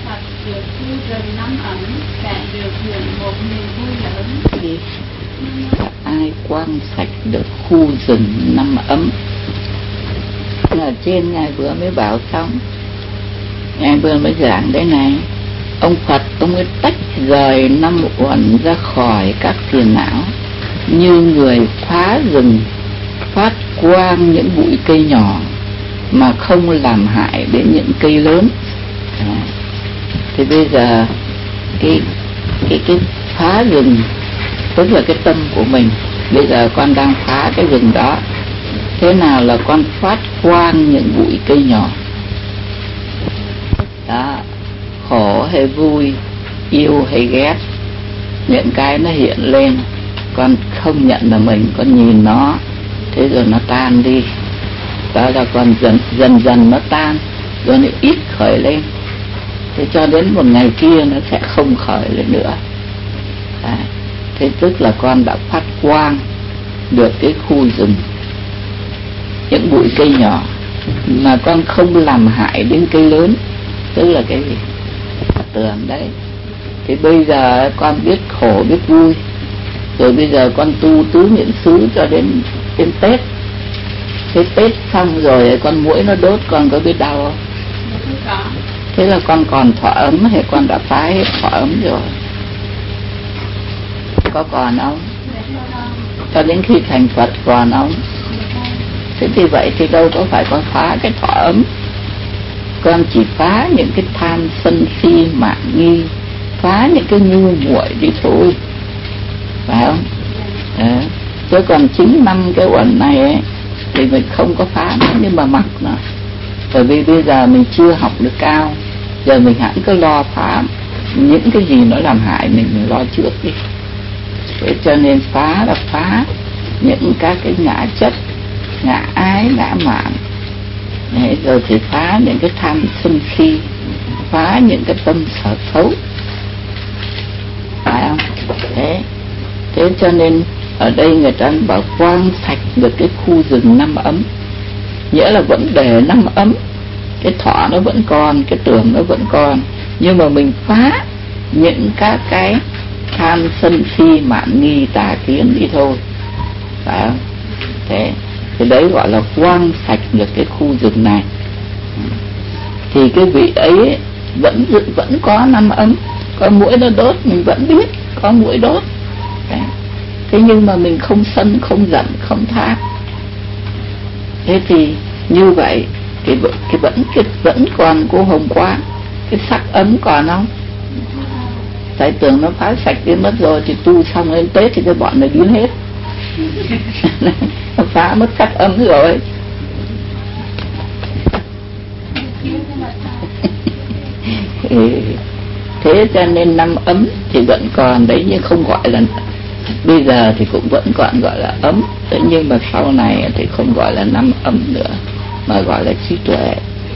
Phật được khu rừng nóng ẩm, bạn được hưởng một niềm vui lớn. Ai quang sạch được khu rừng nóng ấm. Ở trên ngài vừa mới bảo xong, ngài vừa mới giảng cái này. Ông Phật ông mới tách rời năm uẩn ra khỏi các phiền não, như người phá rừng phát quang những bụi cây nhỏ mà không làm hại đến những cây lớn. Thì bây giờ cái phá rừng tức là cái tâm của mình. Bây giờ con đang phá cái rừng đó. Thế nào là con phát quang những bụi cây nhỏ đó, khổ hay vui, yêu hay ghét, những cái nó hiện lên, con không nhận là mình, con nhìn nó, thế rồi nó tan đi. Đó là con dần dần nó tan, rồi nó ít khởi lên. Thế cho đến một ngày kia nó sẽ không khởi lên nữa. Thế tức là con đã phát quang được cái khu rừng, những bụi cây nhỏ mà con không làm hại đến cây lớn. Tức là cái gì? Tưởng đấy. Thì bây giờ con biết khổ biết vui, rồi bây giờ con tu tứ niệm xứ cho đến Tết. Thế Tết xong rồi con muỗi nó đốt, con có biết đau không? Thế là con còn thọ ấm hay con đã phá hết thọ ấm rồi? Có còn không? Cho đến khi thành Phật còn không? Thế thì vậy thì đâu có phải con phá cái thọ ấm. Con chỉ phá những cái tham sân si mạn nghi, phá những cái ngu muội đi thôi, phải không? Chứ còn chính 5 cái uẩn này ấy, thì mình không có phá nó, nhưng mà mặc nó. Bởi vì bây giờ mình chưa học được cao, giờ mình hẳn cứ lo phá những cái gì nó làm hại mình lo trước đi. Thế cho nên phá là phá những các cái ngã chấp, ngã ái, ngã mạn. Đấy, rồi thì phá những cái tham sân si, phá những cái tâm sở xấu, phải không? Thế cho nên ở đây người ta bảo quang sạch được cái khu rừng năm ấm, nghĩa là vẫn để năm ấm, cái thọ nó vẫn còn, cái tưởng nó vẫn còn, nhưng mà mình phá những các cái tham sân si mạn nghi tà kiến đi thôi, phải không? Thế thì đấy gọi là quang sạch được cái khu rừng này. Thì cái vị ấy vẫn có năm ấm, có muỗi nó đốt mình vẫn biết có muỗi đốt. Đấy. Thế nhưng mà mình không sân, không giận, không tha. Thế thì như vậy cái vẫn còn cô hôm qua, cái sắc ấm còn không? Tại tưởng nó phá sạch đi mất rồi, thì tu xong lên Tết thì cái bọn này biến hết. Nó phá mất sắc ấm rồi. Thế cho nên năm ấm thì vẫn còn đấy, nhưng không gọi là, bây giờ thì cũng vẫn còn gọi là ấm, thế nhưng mà sau này thì không gọi là năm ấm nữa, mà gọi là trí tuệ.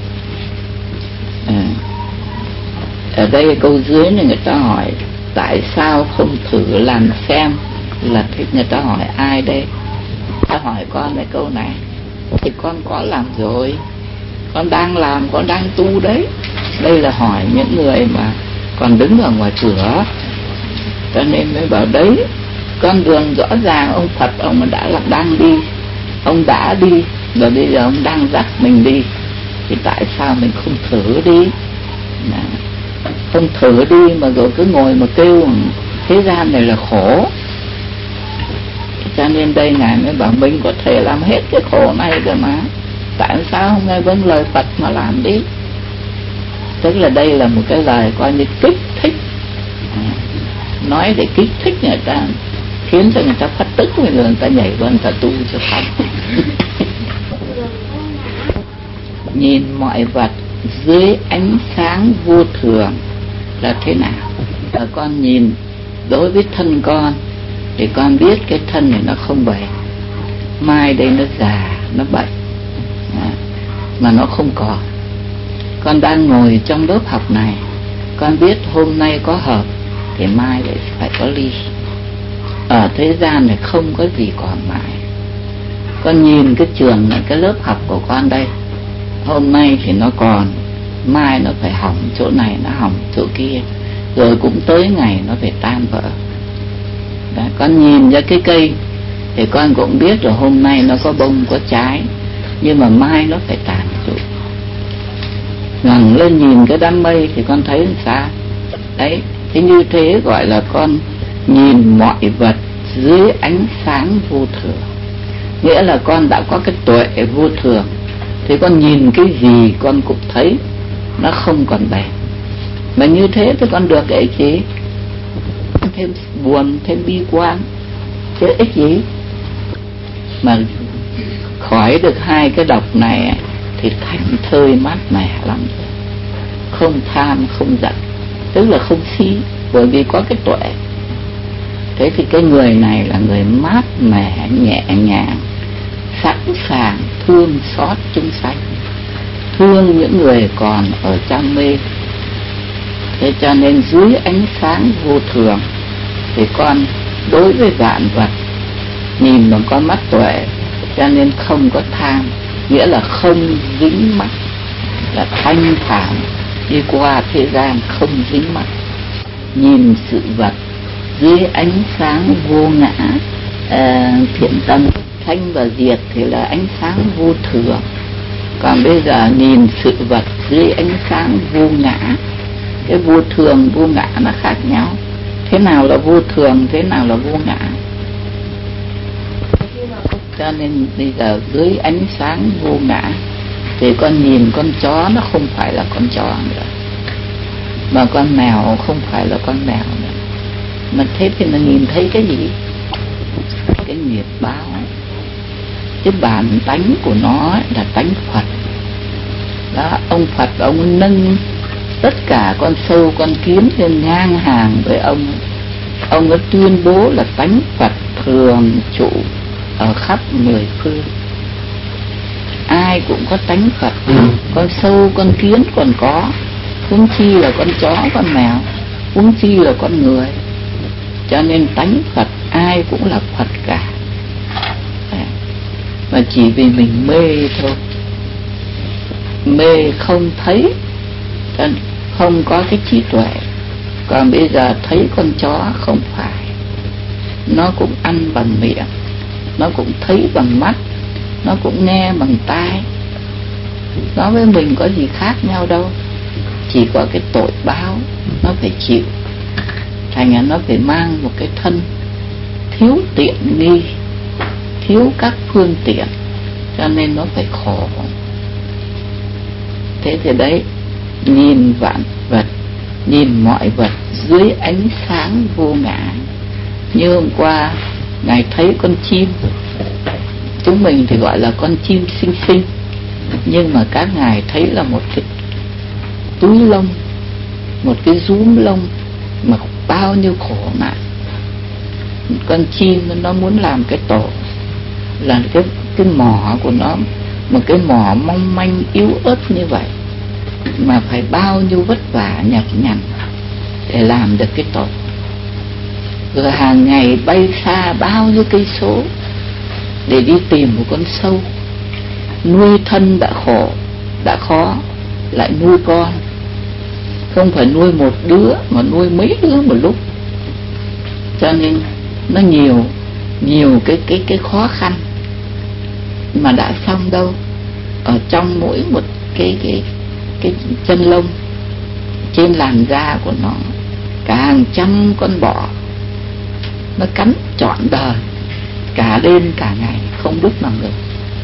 Ở đây câu dưới này người ta hỏi tại sao không thử làm xem, là thích người ta hỏi ai đây? Ta hỏi con cái câu này thì con có làm rồi, con đang làm, con đang tu đấy. Đây là hỏi những người mà còn đứng ở ngoài cửa, cho nên mới bảo đấy, con đường rõ ràng ông Phật ông đang đi, ông đã đi rồi, bây giờ ông đang dắt mình đi, thì tại sao mình không thử đi? Không thử đi mà rồi cứ ngồi mà kêu thế gian này là khổ. Cho nên đây ngài mới bảo mình có thể làm hết cái khổ này cơ mà, tại sao không nghe vâng lời Phật mà làm đi? Tức là đây là một cái lời coi như kích thích, nói để kích thích người ta, khiến cho người ta phát tức, rồi người ta nhảy vào người ta tu cho xong. Nhìn mọi vật dưới ánh sáng vô thường là thế nào? Và con nhìn đối với thân con thì con biết cái thân này nó không bền, mai đây nó già, nó bệnh, mà nó không còn. Con đang ngồi trong lớp học này, con biết hôm nay có hợp thì mai lại phải có ly. Ở thế gian này không có gì còn mãi. Con nhìn cái trường này, cái lớp học của con đây, hôm nay thì nó còn, mai nó phải hỏng chỗ này, nó hỏng chỗ kia, rồi cũng tới ngày nó phải tan vỡ. Đó, con nhìn ra cái cây thì con cũng biết rồi, hôm nay nó có bông có trái, nhưng mà mai nó phải tàn trụ. ngẩng lên nhìn cái đám mây thì con thấy sao đấy. Thế như thế gọi là con nhìn mọi vật dưới ánh sáng vô thường, nghĩa là con đã có cái tuệ vô thường, thì con nhìn cái gì con cũng thấy nó không còn bền. Mà như thế thì con được cái gì? Thêm buồn, thêm bi quan, chứ ích gì. Mà khỏi được hai cái độc này thì thanh thơi mát mẻ lắm, không tham không giận, tức là không si, bởi vì có cái tuệ. Thế thì cái người này là người mát mẻ, nhẹ nhàng, sẵn sàng thương xót chúng sanh, thương những người còn ở trong mê. Thế cho nên dưới ánh sáng vô thường thì con đối với vạn vật nhìn bằng con mắt tuệ, cho nên không có tham, nghĩa là không dính mắc, là thanh thản đi qua thế gian không dính mắc. Nhìn sự vật dưới ánh sáng vô ngã, thiện tâm thanh và diệt thì là ánh sáng vô thường. Còn bây giờ nhìn sự vật dưới ánh sáng vô ngã, cái vô thường vô ngã nó khác nhau. Thế nào là vô thường, thế nào là vô ngã? Cho nên bây giờ dưới ánh sáng vô ngã thì con nhìn con chó nó không phải là con chó nữa, mà con mèo không phải là con mèo nữa. Mà thế thì nó nhìn thấy cái gì? Cái nghiệp báo. Cái bản tánh của nó là tánh Phật. Đó, ông Phật ông nâng tất cả con sâu con kiến lên ngang hàng với ông. Ông đã tuyên bố là tánh Phật thường trụ ở khắp mười phương. Ai cũng có tánh Phật, con sâu con kiến còn có, huống chi là con chó con mèo, huống chi là con người. Cho nên tánh Phật ai cũng là Phật cả. Mà chỉ vì mình mê thôi, mê không thấy, không có cái trí tuệ. Còn bây giờ thấy con chó không phải, nó cũng ăn bằng miệng, nó cũng thấy bằng mắt, nó cũng nghe bằng tai. Nó với mình có gì khác nhau đâu, chỉ có cái tội báo nó phải chịu. Thành ra nó phải mang một cái thân thiếu tiện nghi, thiếu các phương tiện, cho nên nó phải khổ. Thế thì đấy, nhìn vạn vật, nhìn mọi vật dưới ánh sáng vô ngã. Như hôm qua Ngài thấy con chim, chúng mình thì gọi là con chim xinh xinh, nhưng mà các Ngài thấy là một cái túi lông, một cái rúm lông mà bao nhiêu khổ nạn. Con chim nó muốn làm cái tổ, là cái mỏ của nó, một cái mỏ mong manh yếu ớt như vậy, mà phải bao nhiêu vất vả nhọc nhằn để làm được cái tổ. Rồi hàng ngày bay xa bao nhiêu cây số để đi tìm một con sâu. Nuôi thân đã khổ, đã khó, lại nuôi con. Không phải nuôi một đứa mà nuôi mấy đứa một lúc. Cho nên nó nhiều cái khó khăn. Mà đã xong đâu, ở trong mỗi một cái chân lông, trên làn da của nó cả hàng trăm con bọ, nó cắn trọn đời, cả đêm cả ngày không lúc nào ngừng.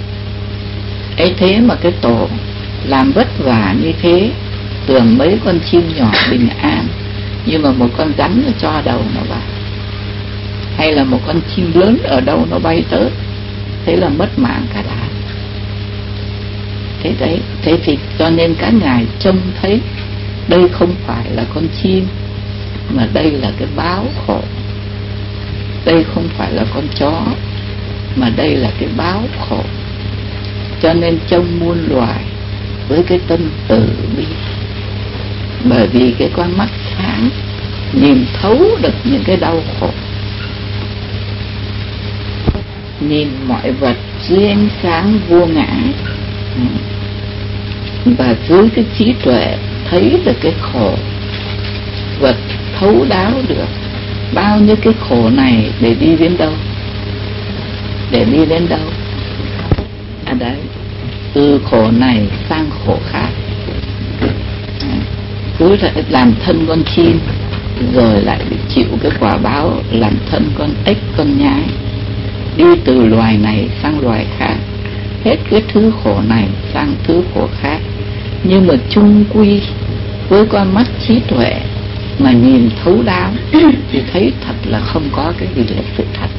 Ấy thế mà cái tổ làm vất vả như thế, tưởng mấy con chim nhỏ bình an, nhưng mà một con rắn nó cho đầu nó vào, hay là một con chim lớn ở đâu nó bay tới, thế là mất mạng cả đàn. Thế đấy, thế thì cho nên các ngài trông thấy đây không phải là con chim, mà đây là cái báo khổ. Đây không phải là con chó, mà đây là cái báo khổ. Cho nên trông muôn loài với cái tâm từ bi, bởi vì cái con mắt sáng nhìn thấu được những cái đau khổ. Nhìn mọi vật dưới ánh sáng vô ngã, và dưới cái trí tuệ thấy được cái khổ và thấu đáo được bao nhiêu cái khổ này để đi đến đâu, để đi đến đâu. Đấy, từ khổ này sang khổ khác. Cứ làm thân con chim rồi lại chịu cái quả báo làm thân con ếch, con nhái, đi từ loài này sang loài khác, hết cái thứ khổ này sang thứ khổ khác. Nhưng mà chung quy với con mắt trí tuệ mà nhìn thấu đáo thì thấy thật là không có cái gì là sự thật.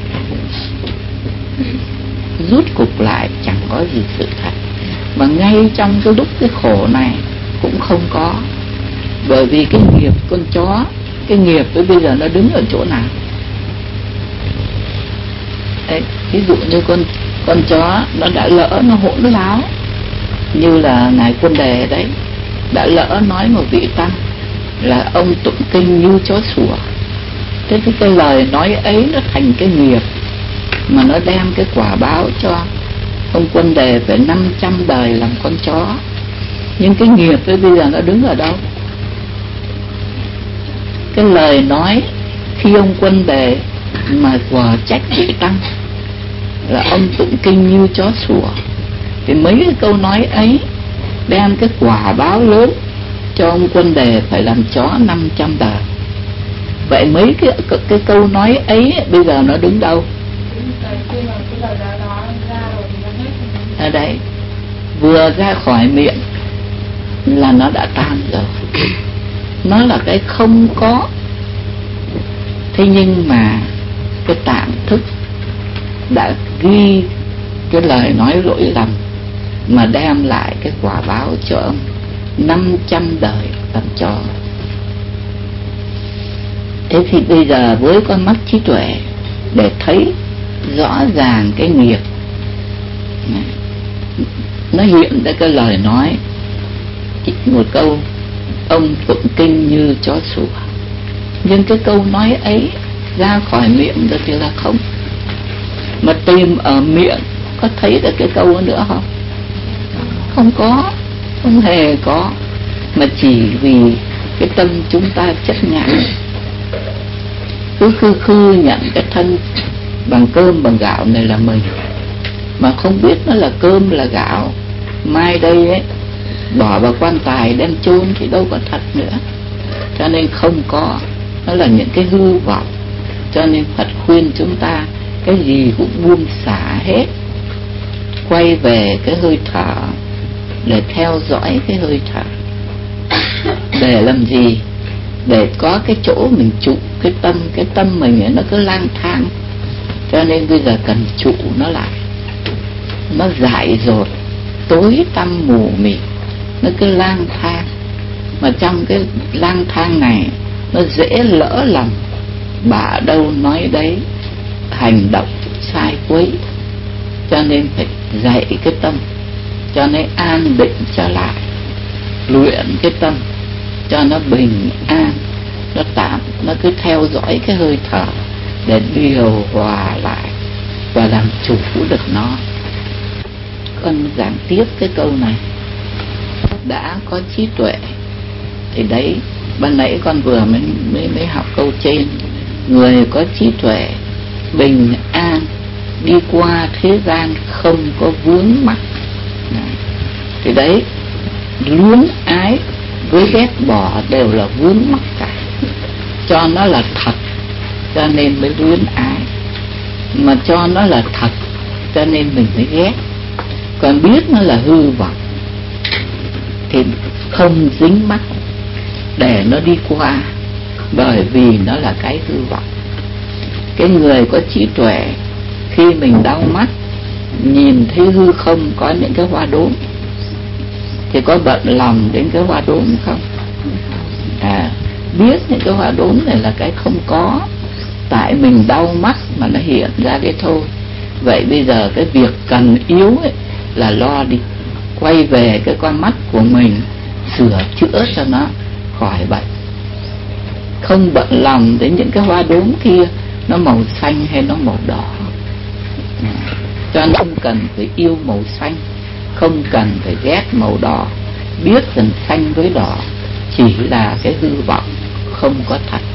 Rút cục lại chẳng có gì sự thật, mà ngay trong cái lúc cái khổ này cũng không có. Bởi vì cái nghiệp con chó, cái nghiệp tới bây giờ nó đứng ở chỗ nào? Đấy, ví dụ như con chó nó đã lỡ nó hỗn láo, như là ngài Quân Đề đấy, đã lỡ nói một vị tăng là ông tụng kinh như chó sủa. Thế thì cái lời nói ấy nó thành cái nghiệp mà nó đem cái quả báo cho ông Quân Đề phải 500 đời làm con chó. Nhưng cái nghiệp ấy bây giờ nó đứng ở đâu? Cái lời nói khi ông Quân Đề mà quở trách vị tăng là ông tụng kinh như chó sủa, thì mấy cái câu nói ấy đem cái quả báo lớn cho ông Quân Đề phải làm chó 500 đời. Vậy mấy cái câu nói ấy bây giờ nó đứng đâu? Ở đấy, vừa ra khỏi miệng là nó đã tan rồi. Nó là cái không có. Thế nhưng mà cái tạm thức đã ghi cái lời nói lỗi lầm mà đem lại cái quả báo cho ông 500 đời làm chó. Thế thì bây giờ với con mắt trí tuệ để thấy rõ ràng cái nghiệp, nó hiện ra cái lời nói một câu ông tụng kinh như chó sủa, nhưng cái câu nói ấy ra khỏi miệng rồi thì là không. Mà tìm ở miệng có thấy được cái câu đó nữa không? Không có, không hề có. Mà chỉ vì cái tâm chúng ta chấp nhận, cứ khư nhận cái thân bằng cơm bằng gạo này là mình, mà không biết nó là cơm là gạo. Mai đây ấy bỏ vào quan tài đem chôn thì đâu có thật nữa. Cho nên không có, nó là những cái hư vọng. Cho nên Phật khuyên chúng ta cái gì cũng buông xả hết, quay về cái hơi thở để theo dõi cái hơi thở. Để làm gì? Để có cái chỗ mình trụ cái tâm mình ấy, nó cứ lang thang. Cho nên bây giờ cần trụ nó lại. Nó dại dột, tối tăm mù mịt, nó cứ lang thang. Mà trong cái lang thang này nó dễ lỡ lầm, bả đâu nói đấy, hành động sai quấy. Cho nên phải dạy cái tâm cho nó an định trở lại, luyện cái tâm cho nó bình an, nó tạm, nó cứ theo dõi cái hơi thở để điều hòa lại và làm chủ được nó. Con giảng tiếp cái câu này. Đã có trí tuệ thì đấy, ban nãy con vừa mới học câu trên, người có trí tuệ bình an đi qua thế gian không có vướng mắc. Thì đấy, luyến ái với ghét bỏ đều là vướng mắc cả. Cho nó là thật cho nên mới luyến ái, mà cho nó là thật cho nên mình mới ghét. Còn biết nó là hư vọng thì không dính mắc để nó đi qua, bởi vì nó là cái hư vọng. Cái người có trí tuệ khi mình đau mắt nhìn thấy hư không có những cái hoa đốm thì có bận lòng đến cái hoa đốm không? Biết những cái hoa đốm này là cái không có, tại mình đau mắt mà nó hiện ra đấy thôi. Vậy bây giờ cái việc cần yếu ấy là lo đi, quay về cái con mắt của mình, sửa chữa cho nó khỏi bệnh. Không bận lòng đến những cái hoa đốm kia nó màu xanh hay nó màu đỏ. Cho nên không cần phải yêu màu xanh, không cần phải ghét màu đỏ, biết rằng xanh với đỏ chỉ là cái hư vọng không có thật.